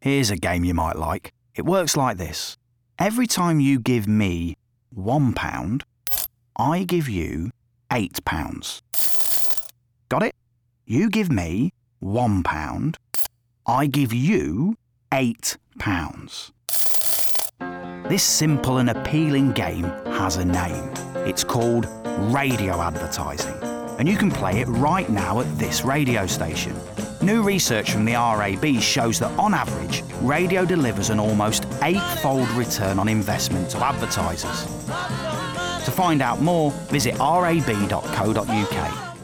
Here's a game you might like. It works like this. Every time you give me £1, I give you £8. Got it? You give me £1, I give you £8. This simple and appealing game has a name. It's called radio advertising, and you can play it right now at this radio station. New research from the RAB shows that on average, radio delivers an almost 8-fold return on investment to advertisers. To find out more, visit rab.co.uk.